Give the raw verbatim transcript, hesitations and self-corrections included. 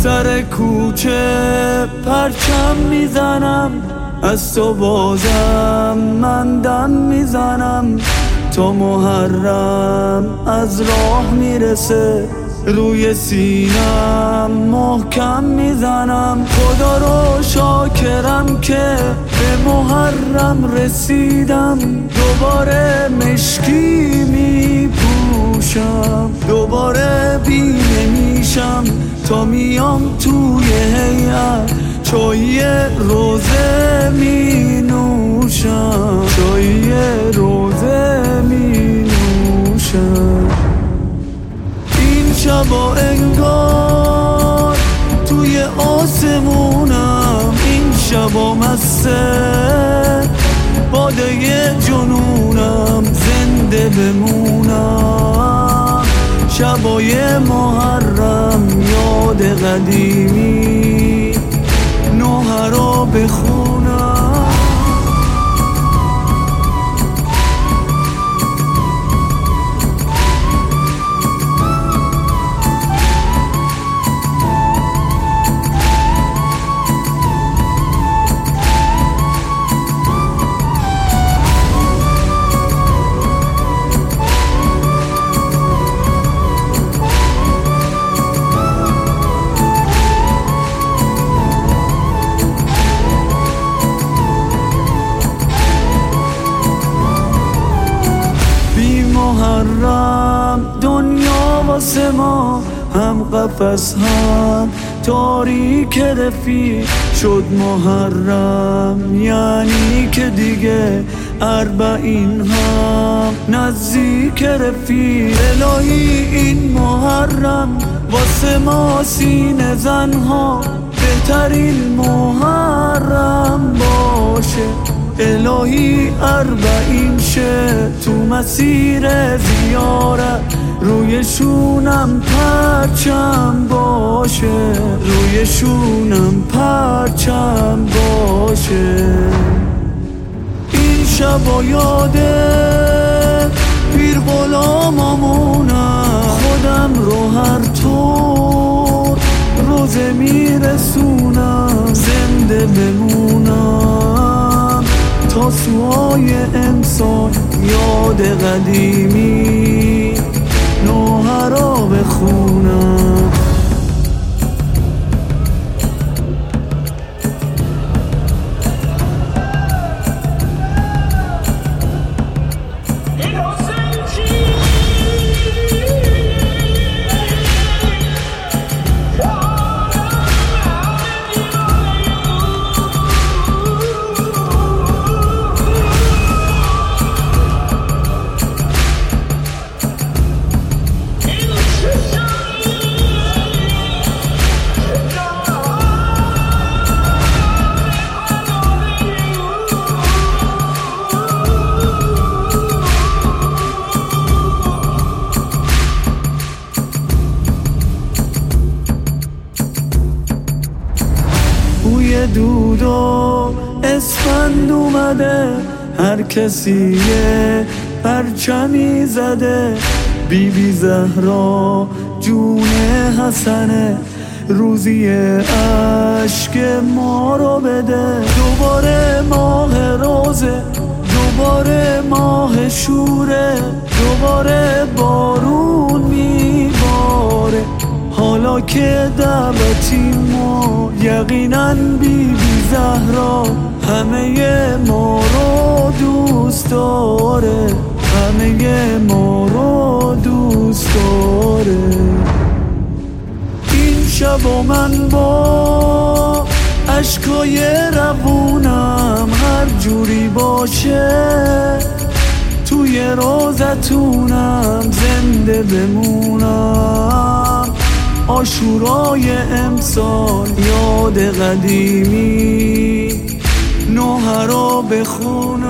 سر کوچه پرچم میزنم، از تو بازم من دم میزنم، تا محرم از راه میرسه روی سینم محکم میزنم. خدا رو شاکرم که به محرم رسیدم، دوباره مشکی میپوشم، دوباره بینه میشم تا میام توی هیئت چای روزه می نوشم، چای روزه می نوشم. این شبا انگار توی آسمونم، این شبا مسته باده جنونم، زنده بمونم شبای محرم، یاد قدیمی نوحه را بخونم. محرم دنیا واسه ما هم قفس هم تاریک رفیق شد. محرم یعنی که دیگه اربعین هم نزدیک رفیق. الهی این محرم واسه ما سینه زنها بهترین محرم باشه. الهی اربعین شه تو مسیر زیارت، روی شونم پرچم باشه، روی شونم پرچم باشه. این شبا یاده پیر غلاممونم، خودم رو هر طور روزه میرسونم، زنده بمونم تا سوای انسان، یاد قدیمی نوحه را بخونم. بوی دود و اسفند اومده، هر کسی یه پرچمی زده. بی بی زهرا جون حسنه، روزی عشق ما رو بده. دوباره ماه روزه، دوباره ماه شوره، دوباره بارون میباره. حالا که دعوتی ما یقیناً بی بی زهرا همه ما رو دوست داره، همه ما رو دوست داره. این شبا من با اشکای روونم، هر جوری باشه توی روزتونم، زنده بمونم عاشورای امسال، یاد قدیمی نوحه را بخونم.